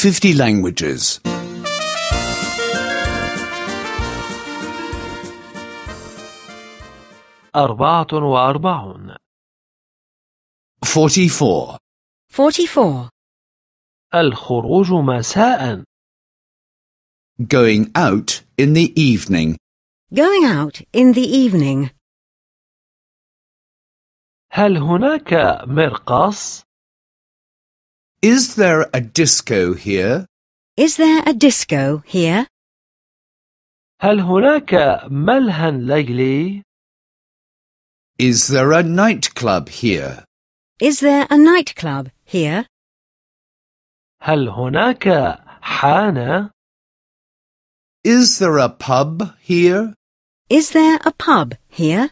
50 languages. 44 44. 44. الخروج مساء. Going out in the evening. Going out in the evening. هل هناك مرقص؟ Is there a disco here? Is there a disco here? هل هناك ملهى ليلي؟ Is there a nightclub here? Is there a nightclub here? هل هناك حانة؟ Is there a pub here? Is there a pub here?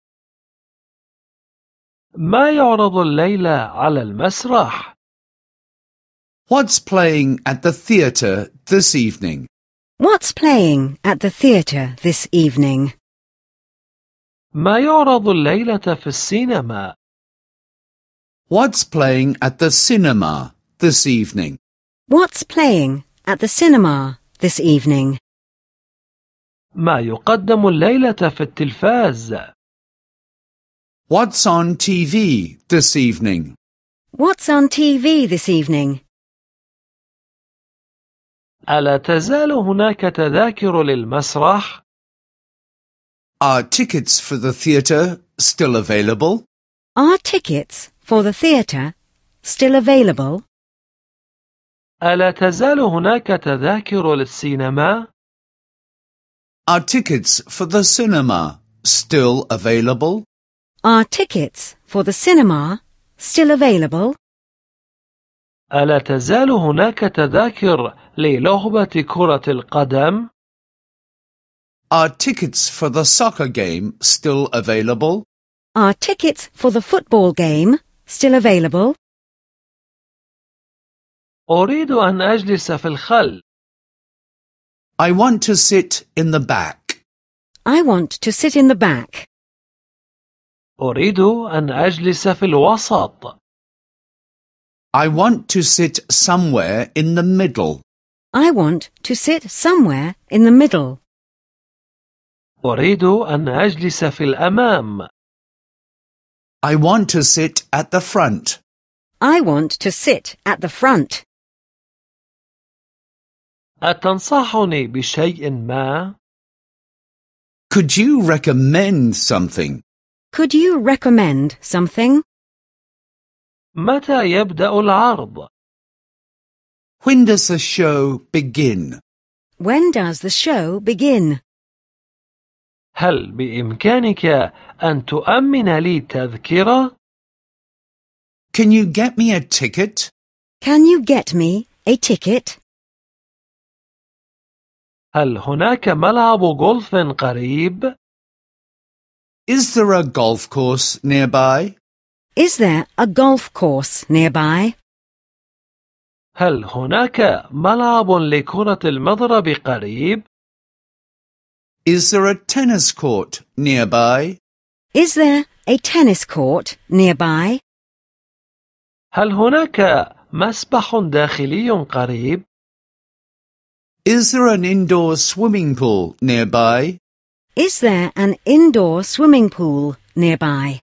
ما يعرض الليلة على المسرح؟ What's playing at the theatre this evening? What's playing at the theatre this evening? ما يعرض الليلة في السينما؟ What's playing at the cinema this evening? What's playing at the cinema this evening? ما يقدم الليلة في التلفاز؟ What's on TV this evening? What's on TV this evening? ألا تزال هناك تذاكر للمسرح؟ Are tickets for the theatre still available? Are tickets for the theatre still available? ألا تزال هناك تذاكر للسينما؟ Are tickets for the cinema still available? Are tickets for the cinema still available? ألا تزال هناك تذاكر للعبة كرة القدم؟ Are tickets for the soccer game still available? Are tickets for the football game still available? أريد أن أجلس في الخلف. I want to sit in the back. I want to sit in the back. أريد أن أجلس في الوسط. I want to sit somewhere in the middle. I want to sit somewhere in the middle. أريد أن أجلس في الأمام. I want to sit at the front. I want to sit at the front. أتنصحني بشيء ما؟ Could you recommend something? Could you recommend something? متى يبدأ العرض؟ When does the show begin? When does the show begin? هل بإمكانك أن تؤمن لي تذكرة؟ Can you get me a ticket? Can you get me a ticket? هل هناك ملعب غولف قريب؟ Is there a golf course nearby? Is there a golf course nearby? هل هناك ملعب لكرة المضرب قريب؟ Is there a tennis court nearby? Is there a tennis court nearby? هل هناك مسبح داخلي قريب؟ Is there an indoor swimming pool nearby? Is there an indoor swimming pool nearby?